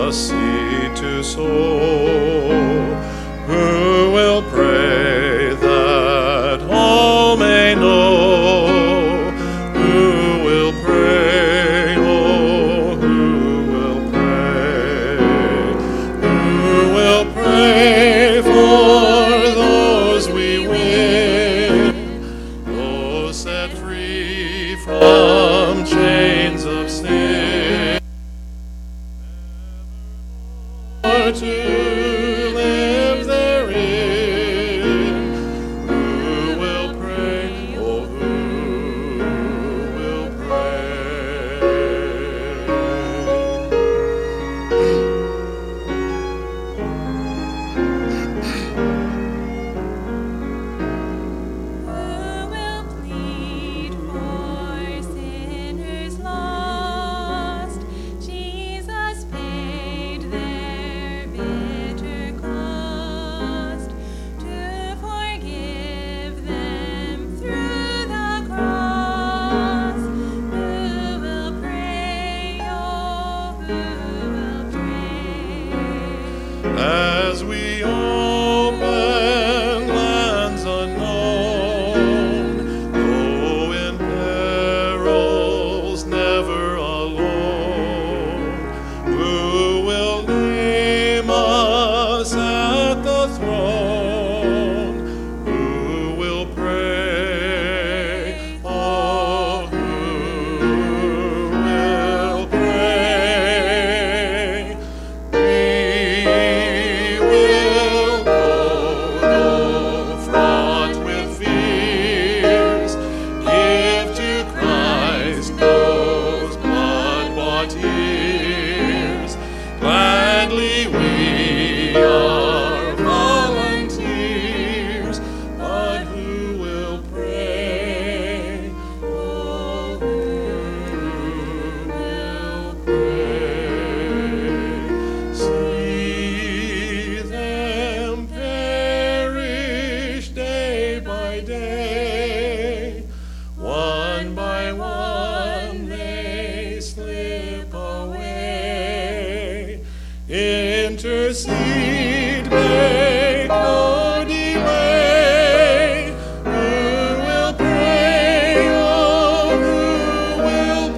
the seed to sow? Who will pray that all may know? Who will pray? Oh, who will pray? Who will pray for those we win? Those set free from chains of sin. Or to live therein. Who will pray? Oh, who will pray? Who will plead for sinners lost? Jesus paid their bitter cost to forgive them through the cross. Who will pray? Oh, who will pray? As we open lands unknown, though in perils never alone, who will name us at the throne? Who will pray? Oh, who will pray? We will go, though fraught with fears, give to Christ those blood-bought years. Gladly we are volunteers, but who will pray? Oh, who will pray? See them perish day by day. One by one they slip away. Intercede, make no delay. Who will pray? Oh, who will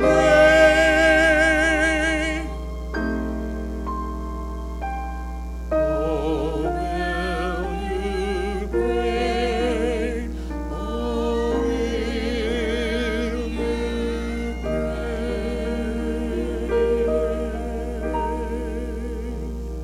pray? Oh, will you pray? Oh, will you pray?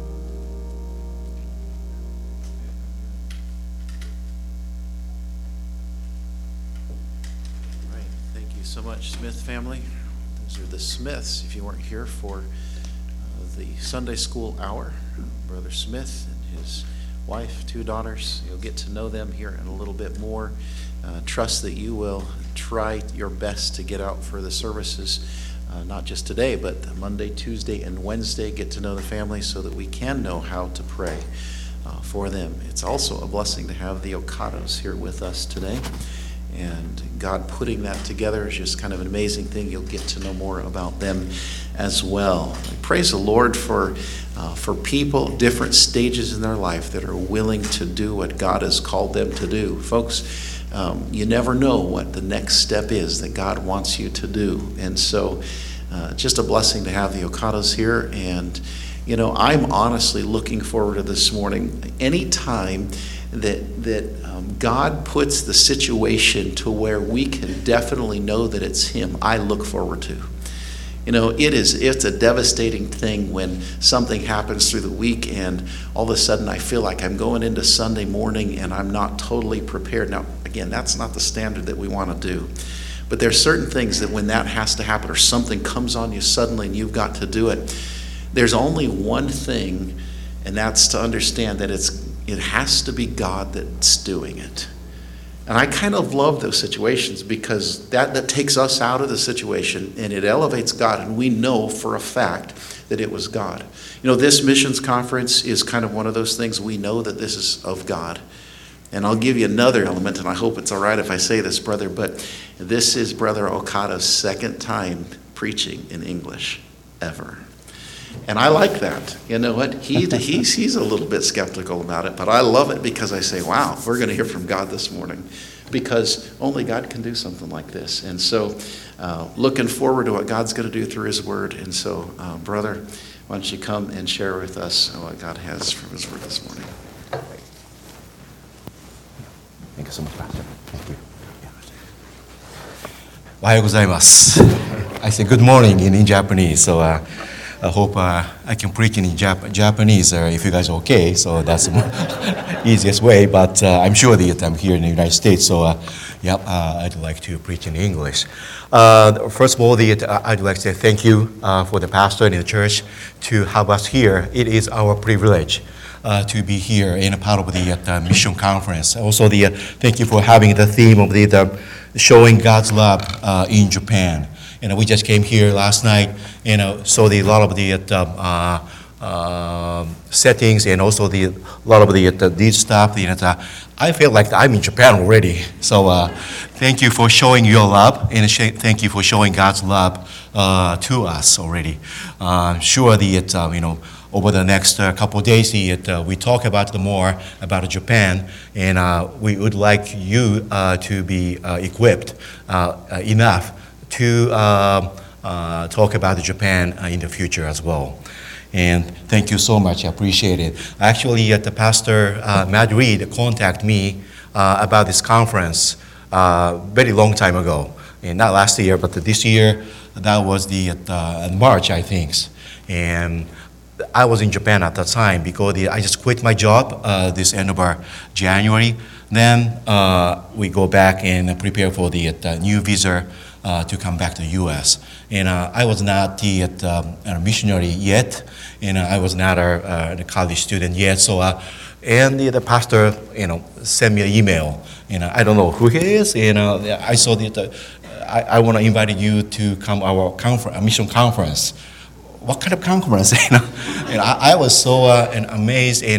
Right. Thank you so much, Smith family. Those are the Smiths. If you weren't here for the Sunday school hour, Brother Smith and his wife, 2 daughters, you'll get to know them here in a little bit more. Trust that you will try your best to get out for the services, not just today, but Monday, Tuesday, and Wednesday. Get to know the family so that we can know how to pray for them. It's also a blessing to have the Okados here with us today. And God putting that together is just kind of an amazing thing. You'll get to know more about them as well. I praise the Lord for people, different stages in their life that are willing to do what God has called them to do. Folks, you never know what the next step is that God wants you to do. And so just a blessing to have the Okados here. And, you know, I'm honestly looking forward to this morning. Anytime that God puts the situation to where we can definitely know that it's Him, I look forward to. You know, it's a devastating thing when something happens through the week and all of a sudden I feel like I'm going into Sunday morning and I'm not totally prepared. Now, again, that's not the standard that we want to do. But there's certain things that when that has to happen or something comes on you suddenly and you've got to do it, there's only one thing, and that's to understand that it has to be God that's doing it. And I kind of love those situations because that takes us out of the situation and it elevates God, and we know for a fact that it was God. You know, this missions conference is kind of one of those things we know that this is of God. And I'll give you another element, and I hope it's all right if I say this, brother, but this is Brother Okado's second time preaching in English ever. And I like that. You know what? He's a little bit skeptical about it, but I love it because I say, wow, we're going to hear from God this morning, because only God can do something like this. And so looking forward to what God's going to do through his word. And so, brother, why don't you come and share with us what God has from his word this morning. Thank you so much, Pastor. Thank you. おはようございます。I say good morning in Japanese, so I hope I can preach in Japanese if you guys are okay. So that's the easiest way, but I'm sure that I'm here in the United States, so I'd like to preach in English. First of all, I'd like to say thank you for the pastor and the church to have us here. It is our privilege to be here in a part of the mission conference. Also, thank you for having the theme of the showing God's love in Japan. We just came here last night, saw a lot of the settings and also a lot of this stuff. I feel like I'm in Japan already. So thank you for showing your love, and thank you for showing God's love to us already. I'm sure over the next couple of days, we talk about more about Japan, and we would like you to be equipped enough to talk about Japan in the future as well. And thank you so much. I appreciate it. Actually, the pastor Matt Reed contacted me about this conference very long time ago, and not last year, but this year. That was March, I think, and I was in Japan at that time because I just quit my job this end of January. Then we go back and prepare for the new visa to come back to the U.S. And I was not a missionary yet, and I was not a college student yet. So, and the pastor, sent me an email, and I don't know who he is, and I saw that I want to invite you to come our mission conference. What kind of conference? And I was so amazed, and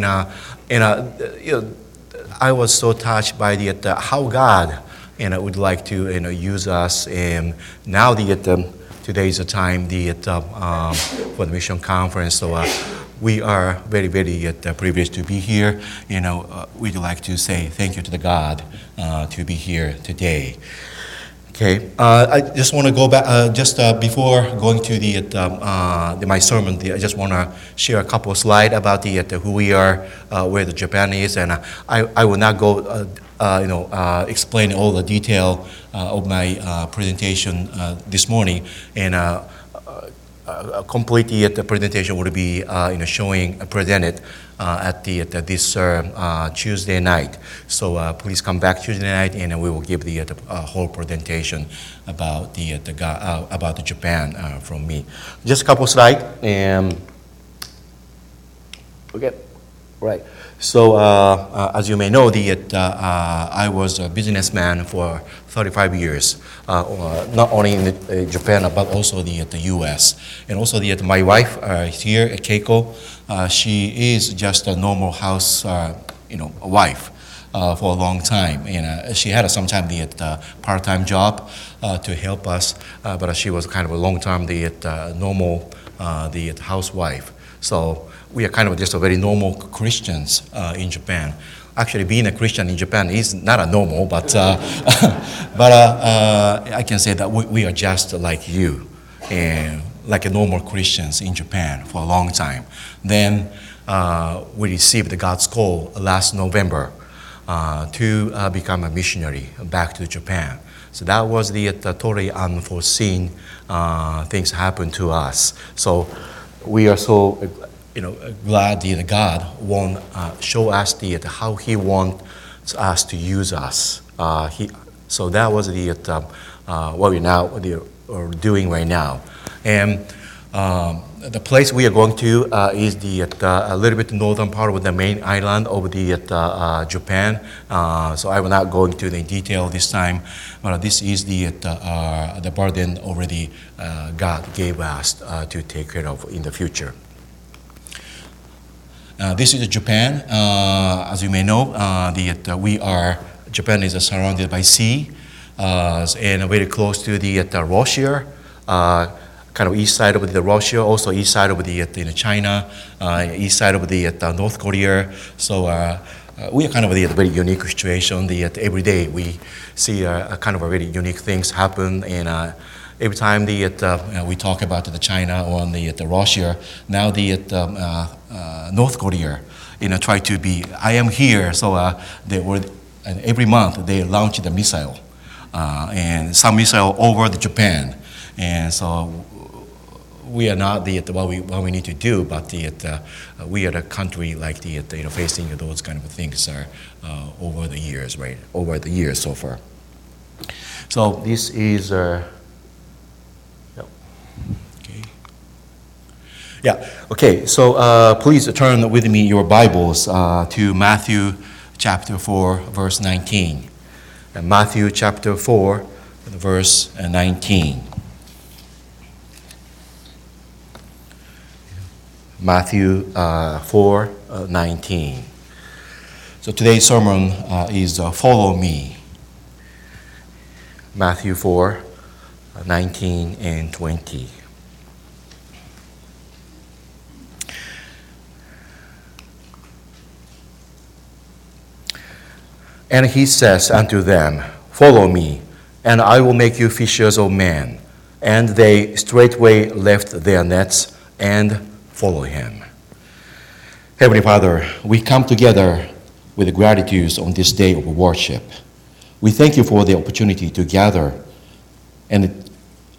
I was so touched by how God would like to use us. And now today is the time for the mission conference. So we are very, very privileged to be here. We'd like to say thank you to the God to be here today. Okay, I just want to go back, before going to my sermon, I just want to share a couple of slides about who we are, where Japan is, and I will not go, explain all the detail of my presentation this morning, and complete the presentation will be presented at this Tuesday night. So please come back Tuesday night, and we will give the whole presentation about about Japan from me. Just a couple slides, and okay, right. So as you may know, I was a businessman for 35 years, not only in Japan but also the U.S. And also my wife here, Keiko, she is just a normal house, wife for a long time. And she had sometimes the part-time job to help us, but she was kind of a long-time normal housewife. So we are kind of just a very normal Christians in Japan. Actually, being a Christian in Japan is not a normal, but I can say that we are just like you, and like a normal Christians in Japan for a long time. Then we received God's call last November to become a missionary back to Japan. So that was the totally unforeseen things happened to us. So we are so glad that God won't show us how He wants us to use us. So that was what we now are doing right now. And the place we are going to is a little bit northern part of the main island of Japan. So I will not go into the detail this time, but this is the burden already God gave us to take care of in the future. This is Japan. As you may know, Japan is surrounded by sea and very close to Russia, kind of east side of the Russia, also east side of the China, east side of the North Korea. So we are kind of in a very unique situation. Every day we see a kind of a very unique things happen, and every time we talk about the China or the Russia, now North Korea, try to be. I am here, so they were, and every month they launch the missile, and some missile over the Japan, and so. We are not what we need to do, but we are a country like facing those kind of things over the years, right? Over the years so far. So this is okay. Yeah. Okay. So please turn with me your Bibles to Matthew chapter 4, verse 19. Matthew chapter 4, verse 19. Matthew 4:19. So today's sermon is Follow Me. Matthew 4:19 and 20. And he says unto them, Follow me, and I will make you fishers of men. And they straightway left their nets and follow him. Heavenly Father, we come together with gratitude on this day of worship. We thank you for the opportunity to gather and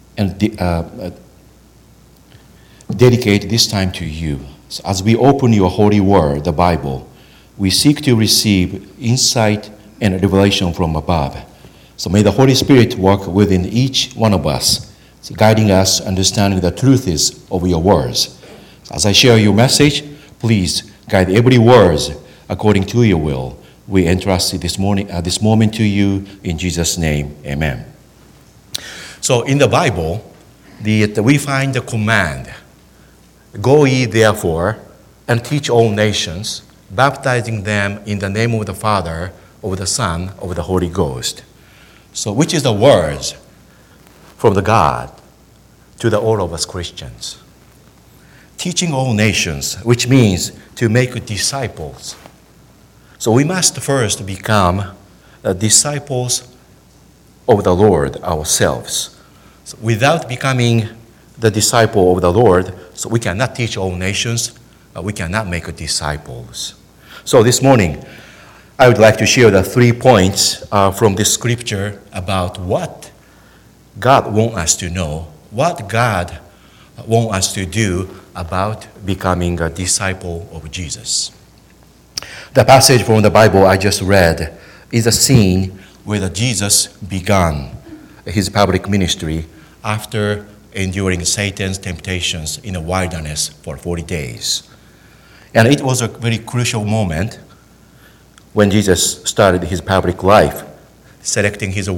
dedicate this time to you. So as we open your holy word, the Bible, we seek to receive insight and revelation from above. So may the Holy Spirit work within each one of us, guiding us, understanding the truths of your words. As I share your message, please guide every word according to your will. We entrust this moment to you in Jesus' name. Amen. So in the Bible, we find the command, Go ye therefore and teach all nations, baptizing them in the name of the Father, of the Son, of the Holy Ghost. So which is the words from the God to all of us Christians. Teaching all nations, which means to make disciples. So we must first become disciples of the Lord ourselves. So without becoming the disciple of the Lord, so we cannot teach all nations, we cannot make disciples. So this morning, I would like to share the 3 points from this scripture about what God wants us to know, what God wants us to do about becoming a disciple of Jesus. The passage from the Bible I just read is a scene where Jesus began his public ministry after enduring Satan's temptations in the wilderness for 40 days. And it was a very crucial moment when Jesus started his public life, selecting his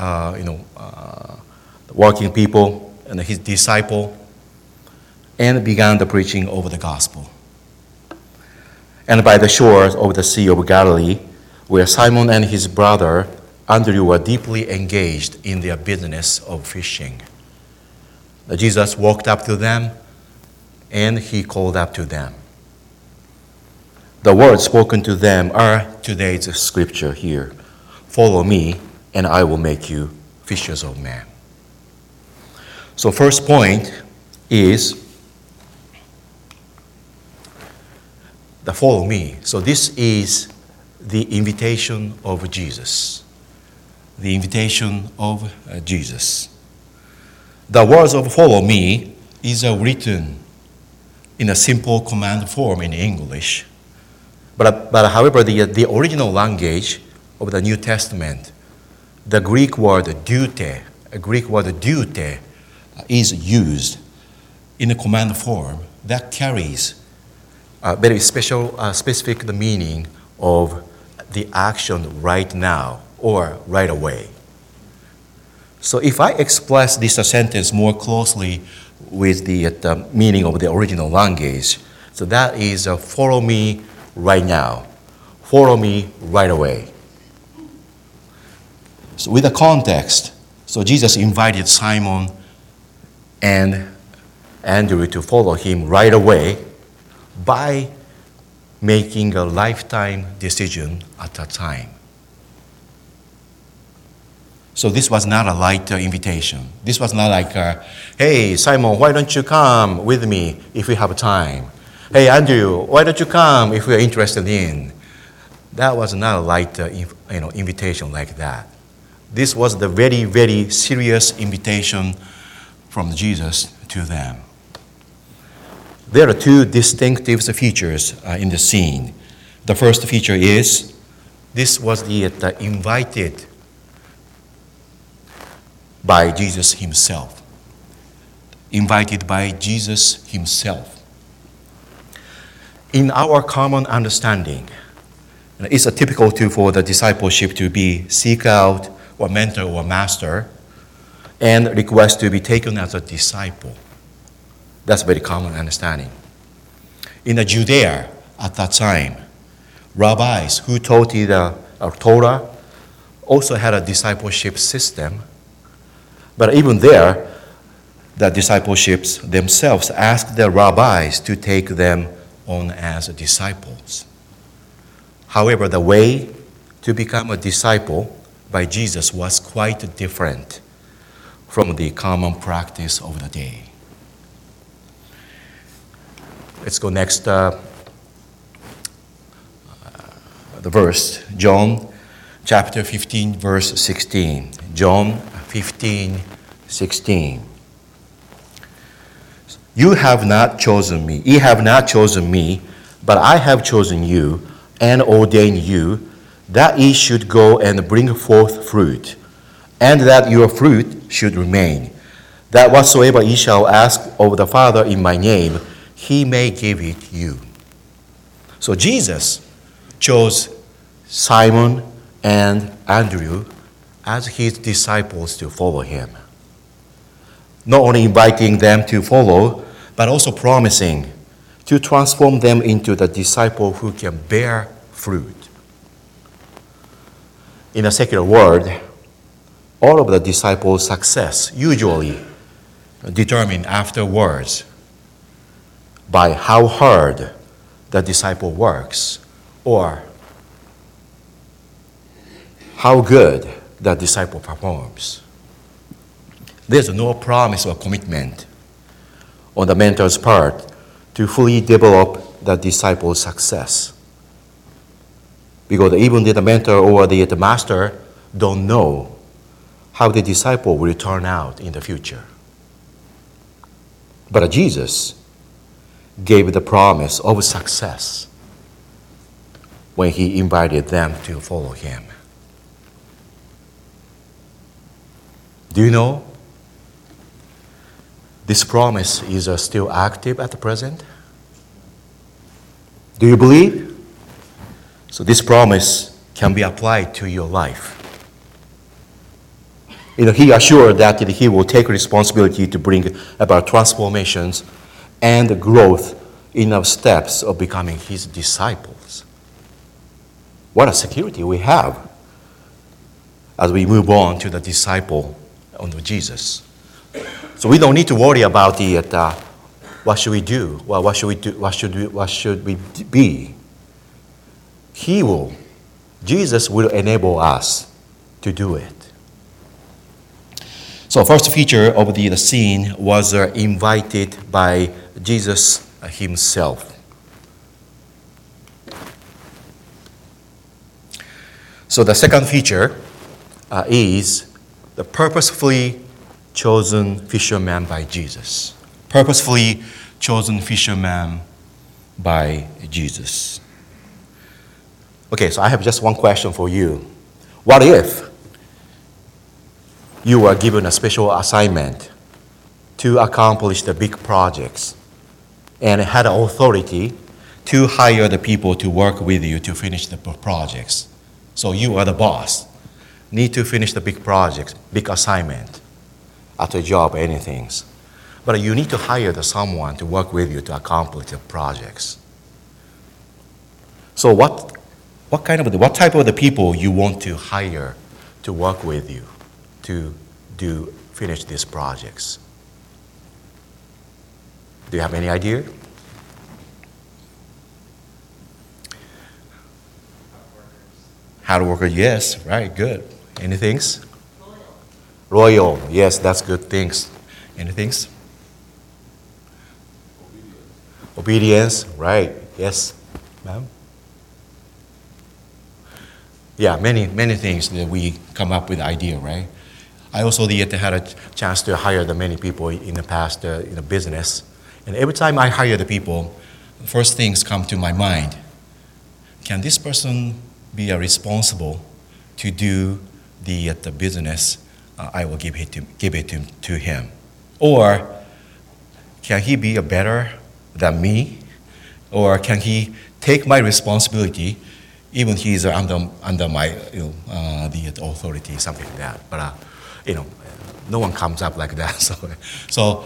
working people and his disciple, and began the preaching of the gospel. And by the shores of the Sea of Galilee, where Simon and his brother Andrew were deeply engaged in their business of fishing, Jesus walked up to them and he called up to them. The words spoken to them are today's scripture here. Follow me and I will make you fishers of men. So first point is the follow me. So this is the invitation of Jesus. The invitation of Jesus. The words of follow me is written in a simple command form in English. But however, the original language of the New Testament, the Greek word deute, is used in a command form that carries a very specific meaning of the action right now or right away. So if I express this sentence more closely with the meaning of the original language, so that is follow me right now, follow me right away. So with the context, so Jesus invited Simon and Andrew to follow him right away by making a lifetime decision at that time. So this was not a light invitation. This was not like, hey, Simon, why don't you come with me if we have time? Hey, Andrew, why don't you come if we are interested in? That was not a light invitation like that. This was the very, very serious invitation from Jesus to them. There are two distinctive features in the scene. The first feature is this was the invited by Jesus himself. Invited by Jesus himself. In our common understanding, it's a typical for the discipleship to be seek out or mentor or master and request to be taken as a disciple. That's very common understanding. In Judea at that time, rabbis who taught the Torah also had a discipleship system. But even there, the discipleships themselves asked the rabbis to take them on as disciples. However, the way to become a disciple by Jesus was quite different from the common practice of the day. Let's go next, the verse, John chapter 15, verse 16. John 15, 16. You have not chosen me, but I have chosen you and ordained you that ye should go and bring forth fruit, and that your fruit should remain, that whatsoever ye shall ask of the Father in my name, he may give it you. So Jesus chose Simon and Andrew as his disciples to follow him. Not only inviting them to follow, but also promising to transform them into the disciple who can bear fruit. In a secular world, all of the disciples' success usually determined afterwards by how hard the disciple works or how good the disciple performs. There's no promise or commitment on the mentor's part to fully develop the disciple's success. Because even the mentor or the master don't know how the disciple will turn out in the future. But Jesus gave the promise of success when he invited them to follow him. Do you know this promise is still active at the present? Do you believe? So this promise can be applied to your life. He assured that he will take responsibility to bring about transformations and growth in our steps of becoming his disciples. What a security we have as we move on to the disciple of Jesus. So we don't need to worry about what should we do? Well, what should we be? Jesus will enable us to do it. So first feature of the scene was invited by Jesus himself. So the second feature is the purposefully chosen fisherman by Jesus. Purposefully chosen fisherman by Jesus. Okay, so I have just one question for you. What if you were given a special assignment to accomplish the big projects and had authority to hire the people to work with you to finish the projects? So you are the boss, need to finish the big projects, big assignment at a job, anything. But you need to hire someone to work with you to accomplish the projects. So what type of the people you want to hire to work with you to finish these projects? Do you have any idea? Hard worker, yes, right, good. Anything? Loyal, yes, that's good things. Anything? Obedience, right, yes, ma'am. Yeah, many things that we come up with idea, right? I also had a chance to hire the many people in the past in the business, and every time I hire the people, the first things come to my mind. Can this person be responsible to do the business? I will give it to him, or can he be better than me, or can he take my responsibility? Even he is under my the authority, something like that. But no one comes up like that. So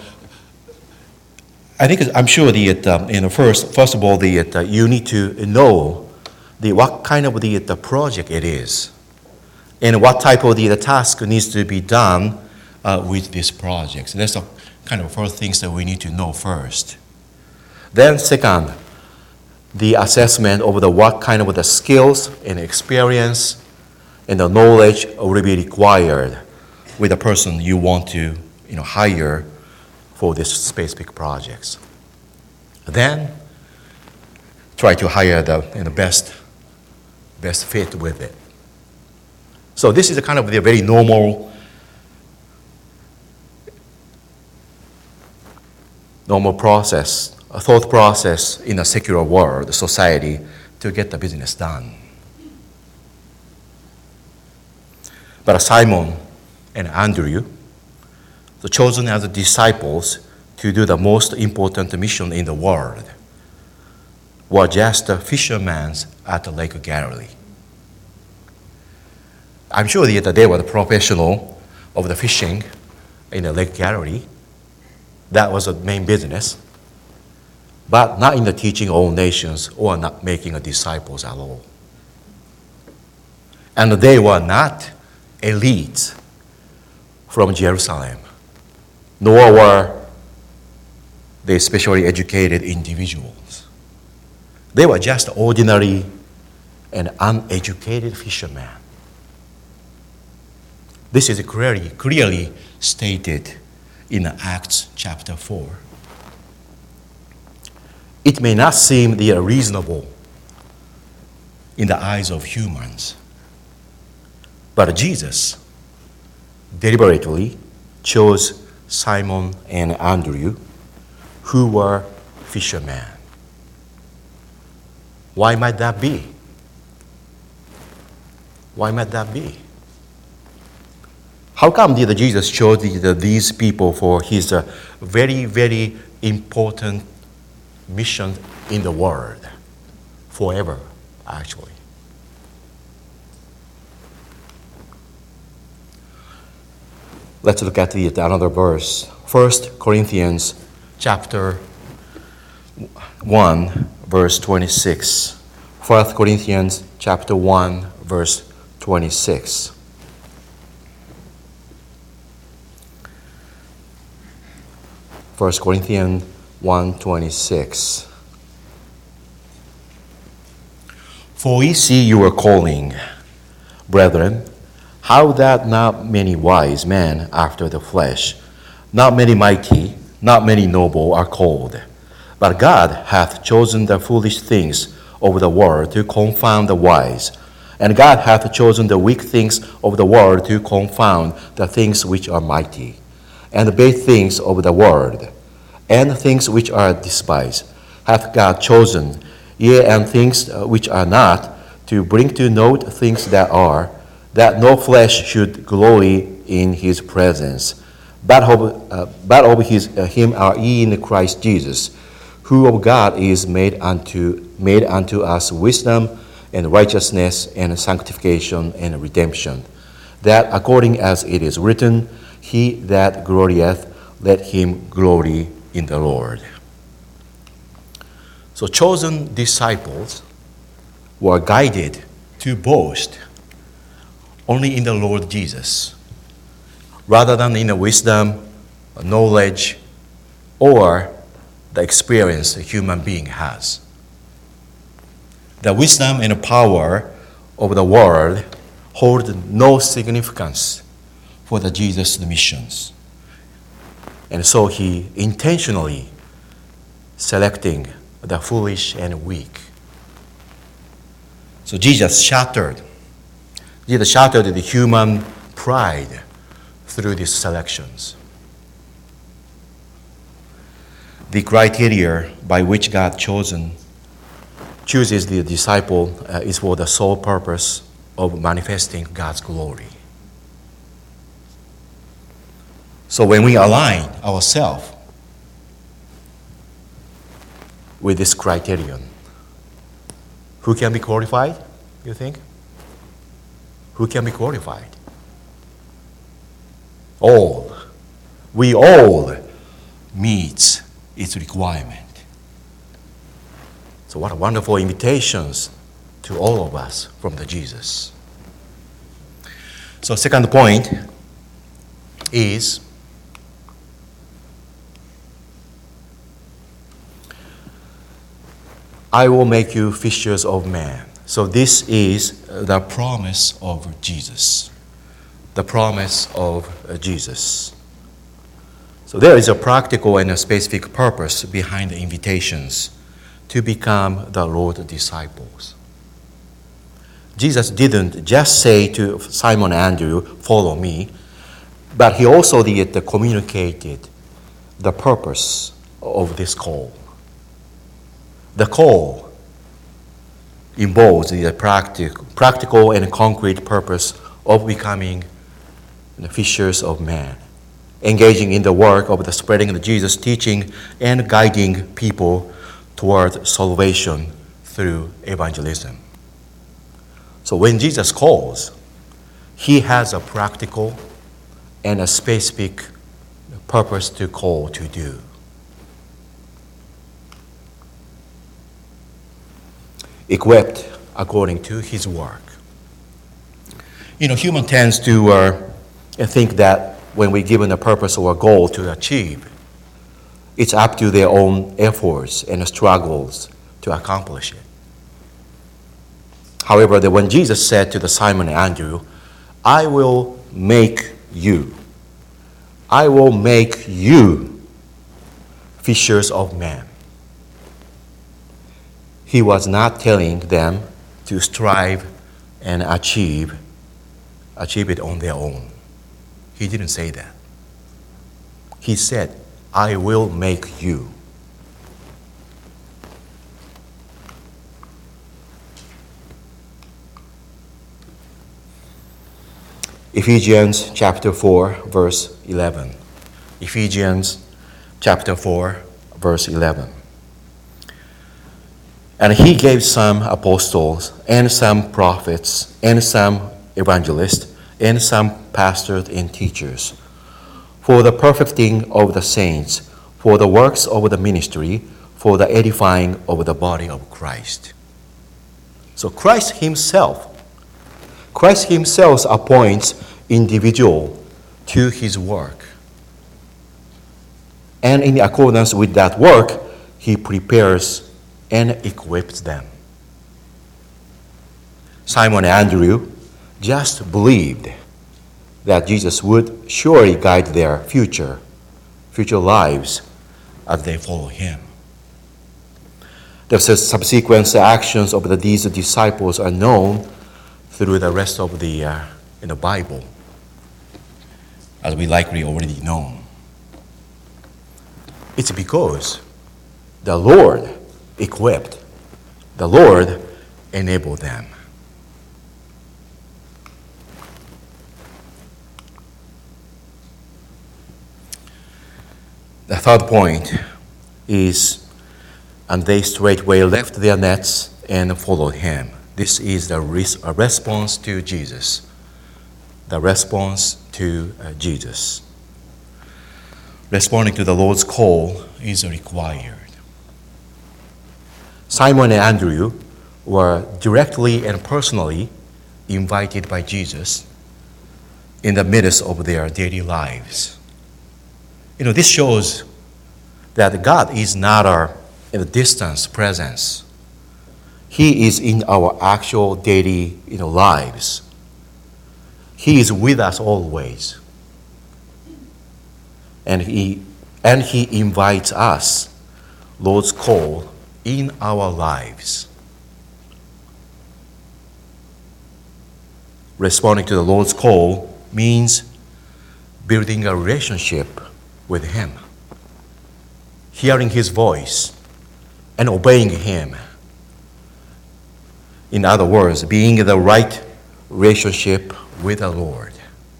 I'm sure first of all you need to know what kind of the project it is, and what type of the task needs to be done with this project. So that's the kind of first things that we need to know first. Then second, the assessment of what kind of the skills and experience and the knowledge will be required with the person you want to hire for this specific projects. Then try to hire the best fit with it. So this is a kind of the very normal process, a thought process in a secular world, society, to get the business done. But Simon and Andrew, the chosen as disciples to do the most important mission in the world, were just fishermen at the Lake Galilee. I'm sure that they were the professional of the fishing in the Lake Galilee. That was the main business, but not in the teaching all nations or not making disciples at all. And they were not elites from Jerusalem, nor were they specially educated individuals. They were just ordinary and uneducated fishermen. This is clearly stated in Acts chapter 4. It may not seem reasonable in the eyes of humans, but Jesus deliberately chose Simon and Andrew, who were fishermen. Why might that be? Why might that be? How come did Jesus chose these people for his very, very important mission in the world? Forever, actually. Let's look at another verse. 1 Corinthians chapter 1, verse 26. 1 Corinthians chapter 1, verse 26. First Corinthians 1:26. For we see your calling, brethren, how that not many wise men after the flesh, not many mighty, not many noble are called. But God hath chosen the foolish things of the world to confound the wise, and God hath chosen the weak things of the world to confound the things which are mighty, and the base things of the world, and things which are despised, hath God chosen, yea, and things which are not, to bring to naught things that are, that no flesh should glory in his presence. But of him are ye in Christ Jesus, who of God is made unto us wisdom and righteousness and sanctification and redemption, that according as it is written, he that glorieth, let him glory in the Lord. So chosen disciples were guided to boast only in the Lord Jesus, rather than in the wisdom, knowledge, or the experience a human being has. The wisdom and power of the world hold no significance for the Jesus' missions. And so he intentionally selecting the foolish and weak. So Jesus shattered the human pride through these selections. The criteria by which God chooses the disciple is for the sole purpose of manifesting God's glory. So when we align ourselves with this criterion, who can be qualified, you think? Who can be qualified? All. We all meet its requirement. So what a wonderful invitations to all of us from the Jesus. So second point is I will make you fishers of men. So this is the promise of Jesus. The promise of Jesus. So there is a practical and a specific purpose behind the invitations to become the Lord's disciples. Jesus didn't just say to Simon and Andrew, follow me, but he also communicated the purpose of this call. The call involves the practical and concrete purpose of becoming the fishers of men, engaging in the work of the spreading of Jesus' teaching and guiding people toward salvation through evangelism. So when Jesus calls, he has a practical and a specific purpose to call to do. Equipped according to his work. Human tends to think that when we're given a purpose or a goal to achieve, it's up to their own efforts and struggles to accomplish it. However, when Jesus said to the Simon and Andrew, I will make you fishers of men. He was not telling them to strive and achieve it on their own. He didn't say that. He said, I will make you. Ephesians chapter 4, verse 11. Ephesians chapter 4, verse 11. And he gave some apostles, and some prophets, and some evangelists, and some pastors and teachers, for the perfecting of the saints, for the works of the ministry, for the edifying of the body of Christ. So Christ himself appoints individual to his work. And in accordance with that work, he prepares and equips them. Simon and Andrew just believed that Jesus would surely guide their future lives as they follow him. The subsequent actions of these disciples are known through the rest of the Bible, as we likely already know. It's because the Lord equipped, the Lord enabled them. The third point is, and they straightway left their nets and followed him. This is a response to Jesus. The response to Jesus. Responding to the Lord's call is required. Simon and Andrew were directly and personally invited by Jesus in the midst of their daily lives. This shows that God is not in a distance presence. He is in our actual daily lives. He is with us always. And He invites us, Lord's call, in our lives. Responding to the Lord's call means building a relationship with Him, hearing His voice, and obeying Him. In other words, being in the right relationship with the Lord.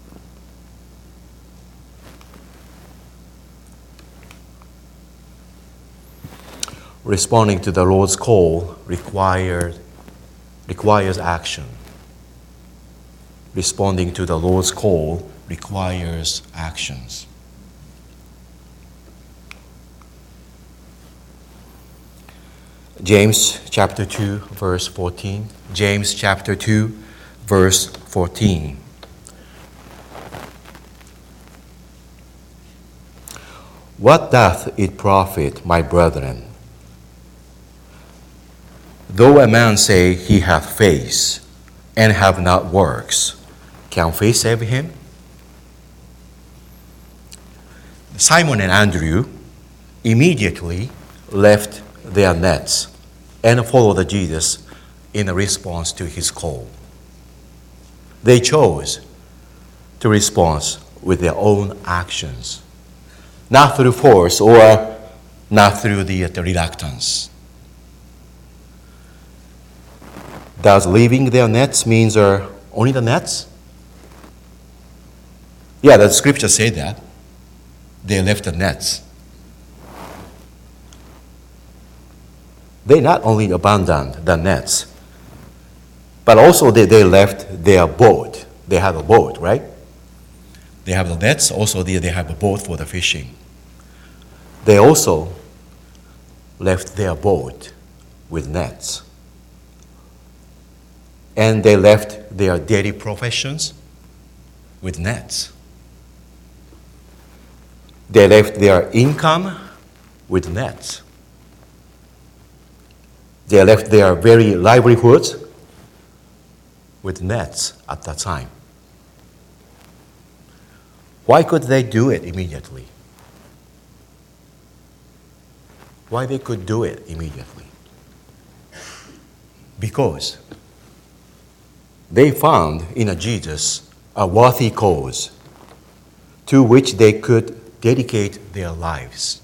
Responding to the Lord's call requires action. Responding to the Lord's call requires actions. James chapter 2, verse 14. James chapter 2, verse 14. What doth it profit, my brethren, though a man say he hath faith, and have not works? Can faith save him? Simon and Andrew immediately left their nets and followed Jesus in response to his call. They chose to respond with their own actions, not through force or not through the reluctance. Does leaving their nets means only the nets? Yeah, the scripture say that. They left the nets. They not only abandoned the nets, but also they left their boat. They have a boat, right? They have the nets, also they have a boat for the fishing. They also left their boat with nets. And they left their daily professions with nets. They left their income with nets. They left their very livelihoods with nets at that time. Why could they do it immediately? Why they could do it immediately? Because they found in Jesus a worthy cause to which they could dedicate their lives.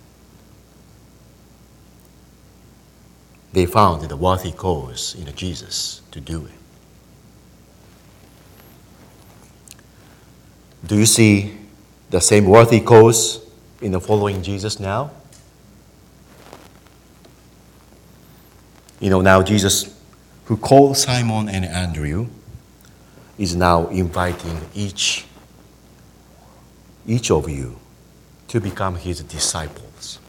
They found the worthy cause in Jesus to do it. Do you see the same worthy cause in the following Jesus now? Now Jesus, who called Simon and Andrew, is now inviting each of you to become his disciples.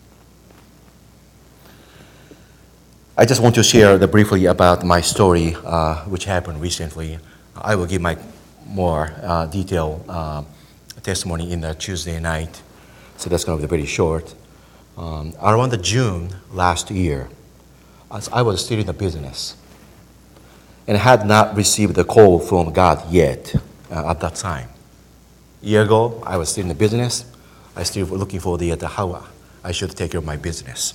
I just want to share briefly about my story, which happened recently. I will give my more detailed testimony in the Tuesday night, so that's going to be very short. Around June last year, as I was still in the business and had not received the call from God yet at that time. A year ago, I was still in the business. I still looking for how I should take care of my business.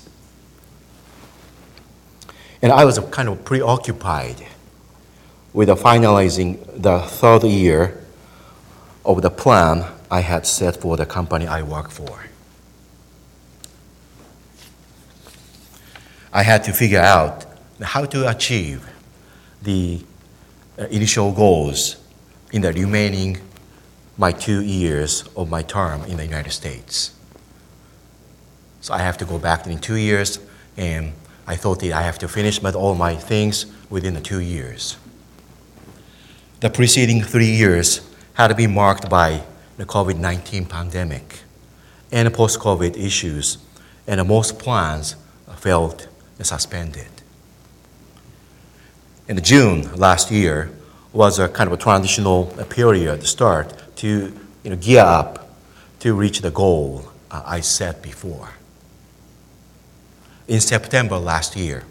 And I was kind of preoccupied with finalizing the third year of the plan I had set for the company I work for. I had to figure out how to achieve the initial goals in the remaining my 2 years of my term in the United States. So I have to go back in 2 years, and I thought that I have to finish all my things within the 2 years. The preceding 3 years had to be marked by the COVID-19 pandemic and post-COVID issues, and most plans felt suspended. In June last year was a kind of a transitional period start to gear up to reach the goal I set before. in September last year.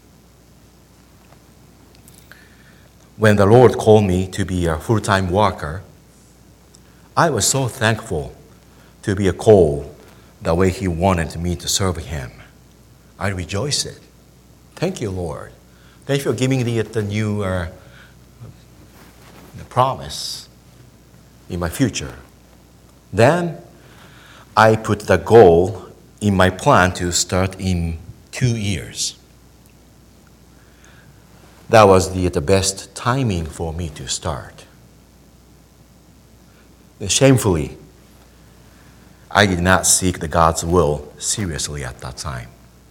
When the Lord called me to be a full-time worker, I was so thankful to be called the way He wanted me to serve Him. I rejoiced. Thank you, Lord. Thank you for giving me the new the promise in my future. Then I put the goal in my plan to start in 2 years. That was the best timing for me to start. Shamefully, I did not seek the God's will seriously at that time.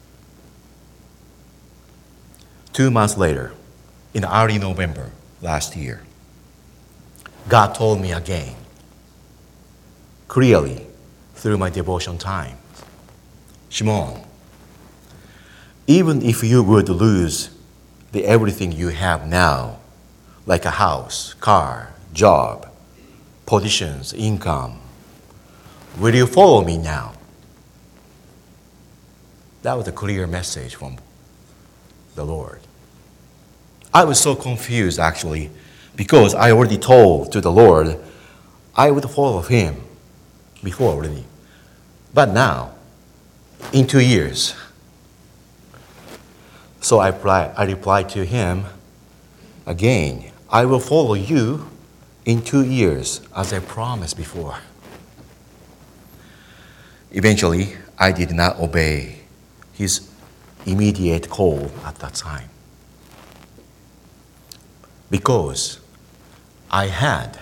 2 months later, in early November last year, God told me again, clearly through my devotion time, Shimon, even if you would lose everything you have now, like a house, car, job, positions, income, will you follow me now? That was a clear message from the Lord. I was so confused, actually, because I already told to the Lord I would follow Him before already. But now, in 2 years. So I replied to Him again, I will follow you in 2 years, as I promised before. Eventually, I did not obey His immediate call at that time, because I had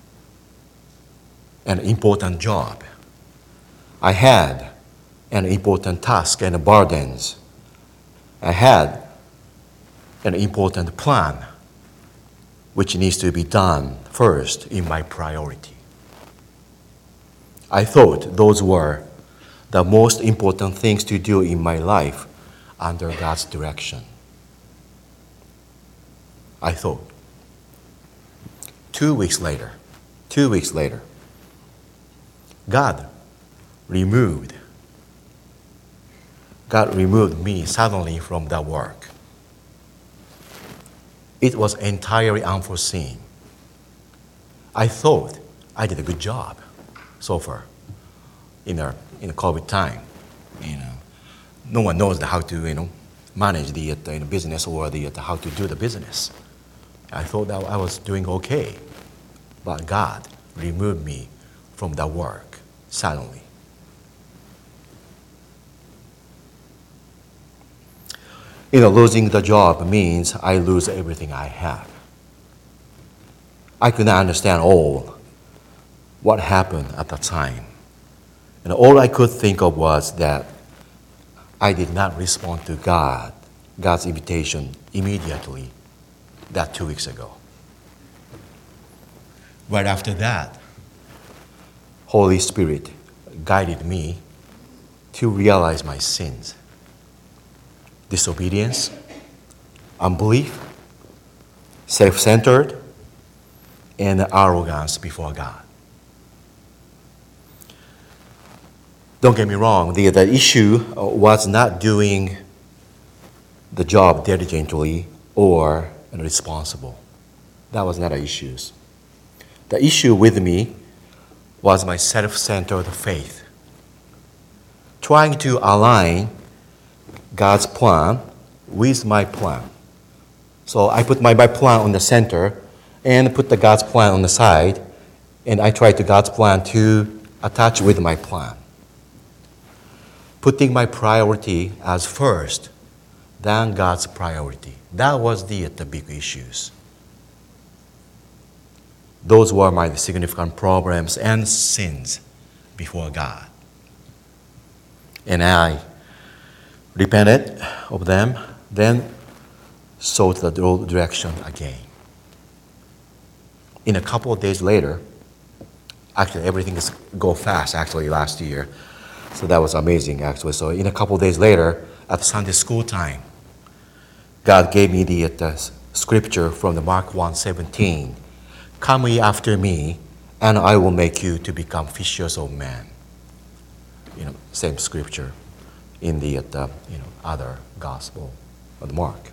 an important job. I had an important task and burdens. I had an important plan which needs to be done first in my priority. I thought those were the most important things to do in my life under God's direction. I thought. 2 weeks later, God removed me suddenly from that work. It was entirely unforeseen. I thought I did a good job so far in a COVID time. No one knows how to manage the business or how to do the business. I thought that I was doing okay, but God removed me from that work suddenly. Losing the job means I lose everything I have. I could not understand all what happened at the time. And all I could think of was that I did not respond to God's invitation immediately that 2 weeks ago. Right after that, Holy Spirit guided me to realize my sins. Disobedience, unbelief, self-centered, and arrogance before God. Don't get me wrong, the issue was not doing the job diligently or responsible. That was not an issue. The issue with me was my self-centered faith. Trying to align God's plan with my plan. So I put my plan on the center and put the God's plan on the side, and I tried to God's plan to attach with my plan. Putting my priority as first, than God's priority. That was the big issues. Those were my significant problems and sins before God. And I repented of them, then sought the direction again. In a couple of days later, actually everything is go fast actually last year, so that was amazing actually. So in a couple of days later, at Sunday school time, God gave me the scripture from the Mark 1:17. Come ye after me, and I will make you to become fishers of men. Same scripture. in the other gospel of Mark.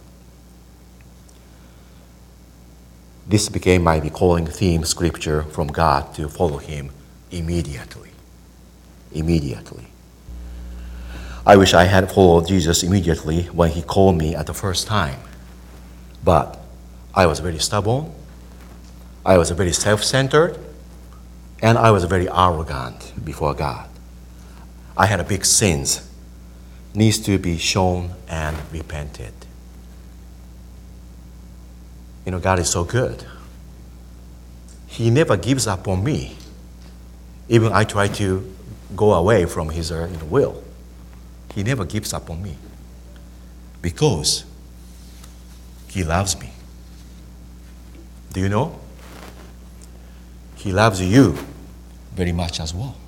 This became my calling theme scripture from God to follow him immediately. Immediately. I wish I had followed Jesus immediately when he called me at the first time. But I was very stubborn, I was very self-centered, and I was very arrogant before God. I had big sins, needs to be shown and repented. God is so good. He never gives up on me. Even I try to go away from his will. He never gives up on me. Because he loves me. Do you know? He loves you very much as well.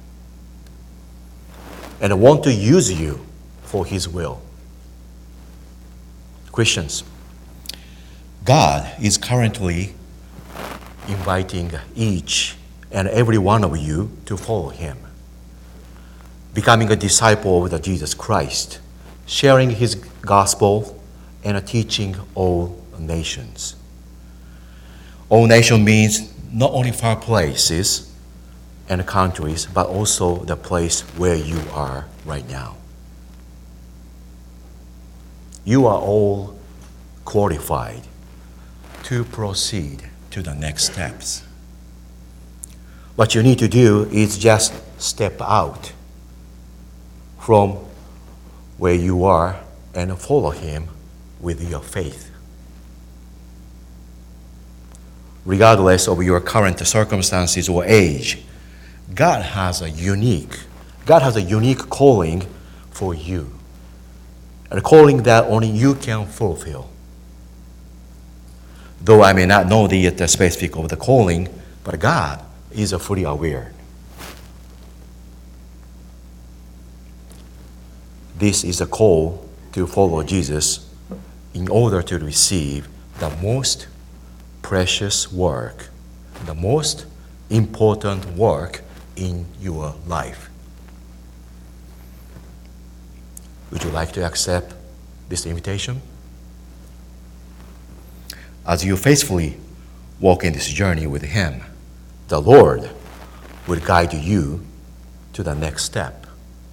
And want to use you for his will. Christians, God is currently inviting each and every one of you to follow him, becoming a disciple of Jesus Christ, sharing his gospel and teaching all nations. All nation means not only far places and countries, but also the place where you are right now. You are all qualified to proceed to the next steps. What you need to do is just step out from where you are and follow him with your faith. Regardless of your current circumstances or age, God has a unique calling for you. A calling that only you can fulfill. Though I may not know the specific of the calling, but God is fully aware. This is a call to follow Jesus in order to receive the most precious work, the most important work in your life. Would you like to accept this invitation? As you faithfully walk in this journey with him, the Lord will guide you to the next step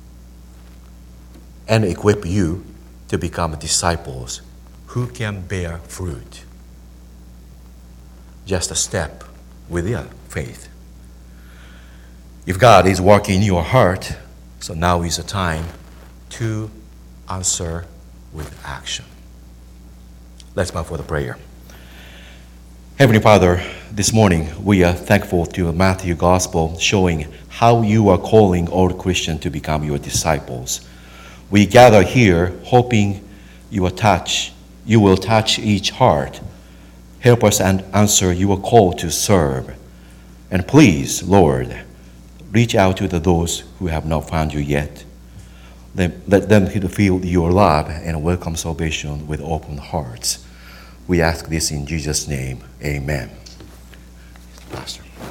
and equip you to become disciples who can bear fruit. Just a step with your faith. If God is working in your heart, so now is the time to answer with action. Let's bow for the prayer. Heavenly Father, this morning we are thankful to Matthew Gospel showing how you are calling all Christians to become your disciples. We gather here hoping you will touch each heart. Help us and answer your call to serve. And please, Lord, reach out to those who have not found you yet. Let them feel your love and welcome salvation with open hearts. We ask this in Jesus' name. Amen. Pastor.